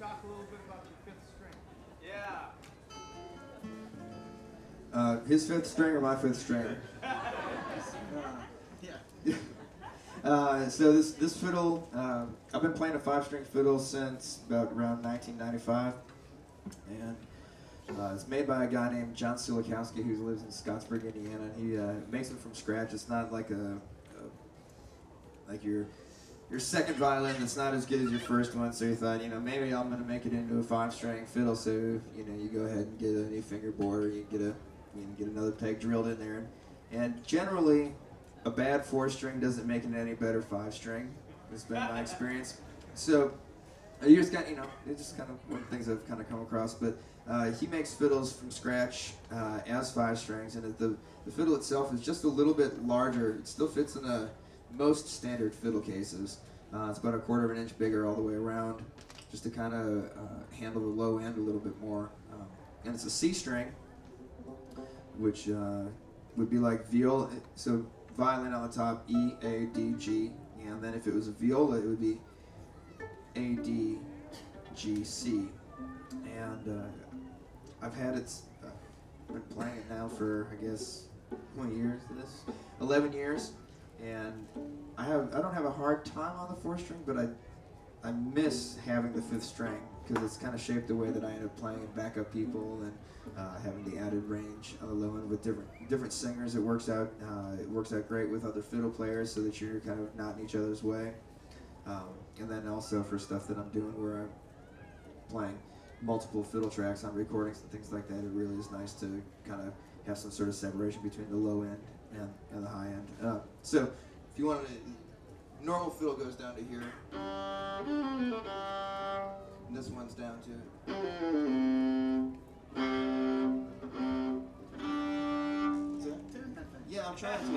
talk a little bit about your fifth string? His fifth string or my fifth string? So this fiddle, I've been playing a 5-string fiddle since about around 1995, and it's made by a guy named John Silikowski who lives in Scottsburg, Indiana. He makes it from scratch. It's not like like your second violin that's not as good as your first one. So you thought, maybe I'm gonna make it into a 5-string fiddle. So you go ahead and get a new fingerboard, or you can get another peg drilled in there, and generally, a bad 4-string doesn't make it any better 5-string. It's been my experience. So you just got, it's just kind of one of the things I've kind of come across. But he makes fiddles from scratch as 5-strings, and the fiddle itself is just a little bit larger. It still fits in most standard fiddle cases. It's about 1/4 of an inch bigger all the way around, just to kind of handle the low end a little bit more. And it's a C string, which would be like viol. So violin on the top, E, A, D, G, and then if it was a viola, it would be A, D, G, C. And I've been playing it now for, I guess, how many years is this? 11 years, and I don't have a hard time on the 4-string, but I miss having the 5th string, because it's kind of shaped the way that I end up playing and backup people, and having the added range on the low end with different singers. It works out great with other fiddle players, so that you're kind of not in each other's way. And then also for stuff that I'm doing where I'm playing multiple fiddle tracks on recordings and things like that, it really is nice to kind of have some sort of separation between the low end and the high end. So if you want to, normal fiddle goes down to here. And this one's down to. Is that? Yeah, I'm trying to.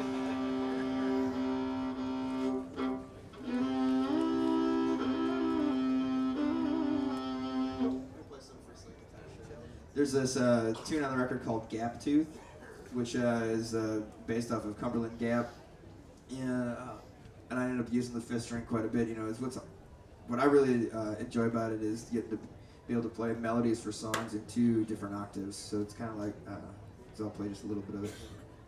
There's this tune on the record called Gap Tooth, which is based off of Cumberland Gap. And I ended up using the 5th string quite a bit. What I really enjoy about it is getting to be able to play melodies for songs in 2 different octaves. So it's kind of like, so I'll play just a little bit of it.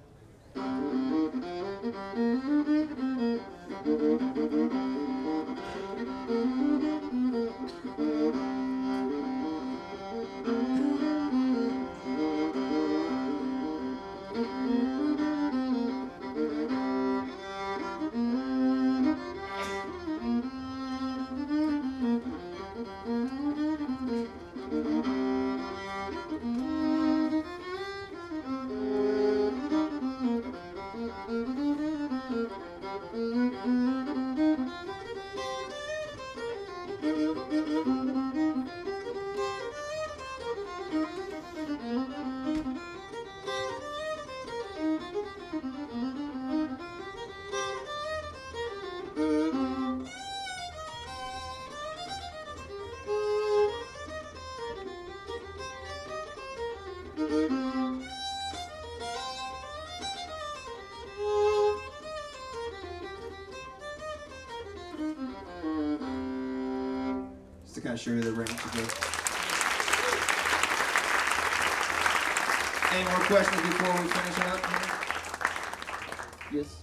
Just to kind of show you the range of it. Any more questions before we finish up? Yes?